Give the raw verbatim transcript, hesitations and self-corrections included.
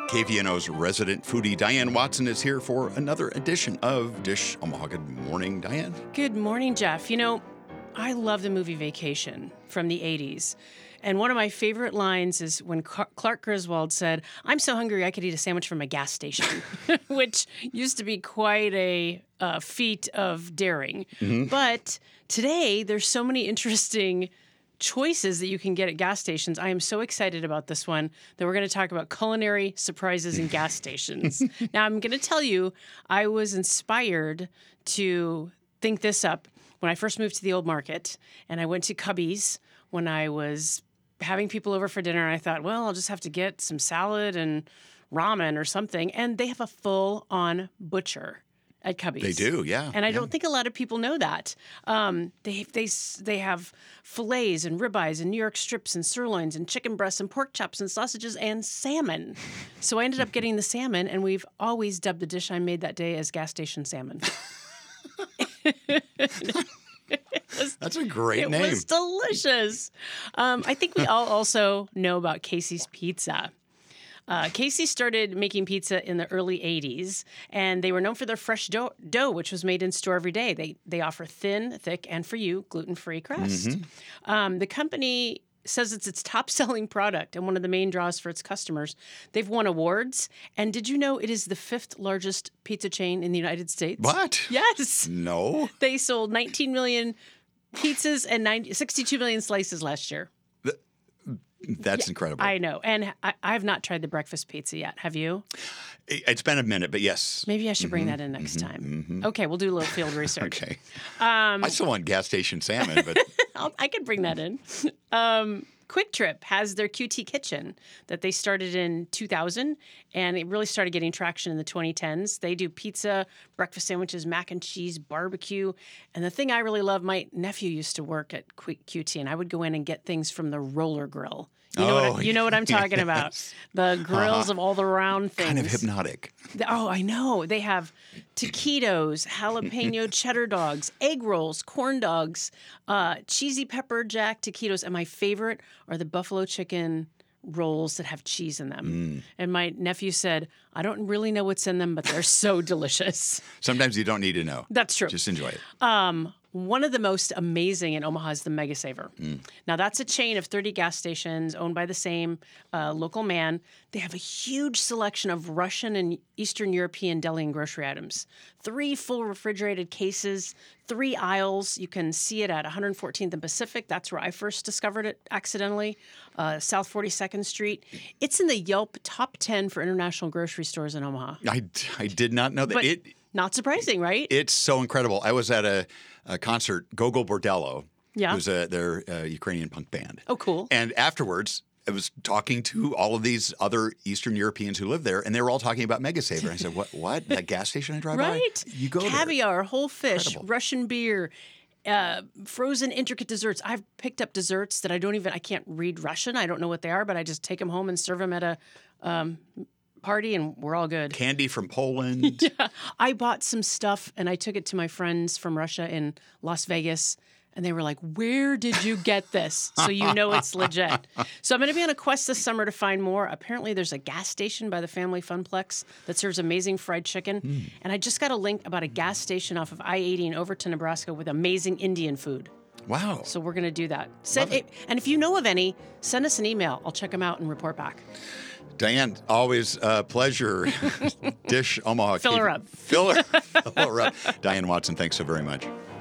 K V N O's resident foodie, Diane Watson, is here for another edition of Dish Omaha. Good morning, Diane. Good morning, Jeff. You know, I love the movie Vacation from the eighties. And one of my favorite lines is when Clark Griswold said, "I'm so hungry I could eat a sandwich from a gas station," which used to be quite a uh, feat of daring. Mm-hmm. But today, there's so many interesting choices that you can get at gas stations. I am so excited about this one that we're going to talk about culinary surprises in gas stations. Now, I'm going to tell you, I was inspired to think this up when I first moved to the Old Market, and I went to Cubby's when I was having people over for dinner, and I thought, well, I'll just have to get some salad and ramen or something. And they have a full-on butcher at Cubby's. They do, yeah. And I yeah. don't think a lot of people know that. Um, they they they have fillets and ribeyes and New York strips and sirloins and chicken breasts and pork chops and sausages and salmon. So I ended up getting the salmon, and we've always dubbed the dish I made that day as gas station salmon. Was, That's a great it name. It was delicious. Um, I think we all also know about Casey's Pizza. Uh, Casey started making pizza in the early eighties, and they were known for their fresh dough, dough which was made in store every day. They they offer thin, thick, and for you, gluten-free crust. Mm-hmm. Um, the company says it's its top-selling product and one of the main draws for its customers. They've won awards, and did you know it is the fifth largest pizza chain in the United States? What? Yes. No. They sold nineteen million pizzas and ninety, sixty-two million slices last year. That's yeah, incredible. I know. And I, I have not tried the breakfast pizza yet. Have you? It's been a minute, but yes. Maybe I should bring mm-hmm, that in next mm-hmm, time. Mm-hmm. Okay, we'll do a little field research. Okay. Um, I still want gas station salmon, but I'll, I could bring that in. Um, Quick Trip has their Q T Kitchen that they started in two thousand, and it really started getting traction in the twenty tens. They do pizza, breakfast sandwiches, mac and cheese, barbecue. And the thing I really love, my nephew used to work at Quick Q T, and I would go in and get things from the roller grill. You know, oh, what, I, you know what I'm talking yes. about. The grills uh-huh. of all the round things. Kind of hypnotic. Oh, I know. They have taquitos, jalapeno cheddar dogs, egg rolls, corn dogs, uh, cheesy pepper jack taquitos. And my favorite are the buffalo chicken rolls that have cheese in them. Mm. And my nephew said, I don't really know what's in them, but they're so delicious. Sometimes you don't need to know. That's true. Just enjoy it. Um, one of the most amazing in Omaha is the Mega Saver. Mm. Now, that's a chain of thirty gas stations owned by the same uh, local man. They have a huge selection of Russian and Eastern European deli and grocery items. Three full refrigerated cases, three aisles. You can see it at one fourteenth and Pacific. That's where I first discovered it accidentally. Uh, South forty-second Street. It's in the Yelp top ten for international grocery stores in Omaha. I, I did not know that. But it not surprising, right? It's so incredible. I was at a, a concert, Gogol Bordello. Yeah. Who's a, their uh, Ukrainian punk band. Oh, cool. And afterwards, I was talking to all of these other Eastern Europeans who live there, and they were all talking about Mega Saver. I said, what? What? That gas station I drive right. by? You go Caviar, there. whole fish, Incredible. Russian beer, uh, frozen intricate desserts. I've picked up desserts that I don't even, I can't read Russian. I don't know what they are, but I just take them home and serve them at a um, party, and we're all good. Candy from Poland. Yeah. I bought some stuff, and I took it to my friends from Russia in Las Vegas. And they were like, where did you get this? So you know it's legit. So I'm going to be on a quest this summer to find more. Apparently there's a gas station by the Family Funplex that serves amazing fried chicken. Mm. And I just got a link about a gas station off of I eighty in Overton, Nebraska with amazing Indian food. Wow. So we're going to do that. Send it. And if you know of any, send us an email. I'll check them out and report back. Diane, always a pleasure. Dish Omaha. Fill her up. Fill her, fill her up. Diane Watson, thanks so very much.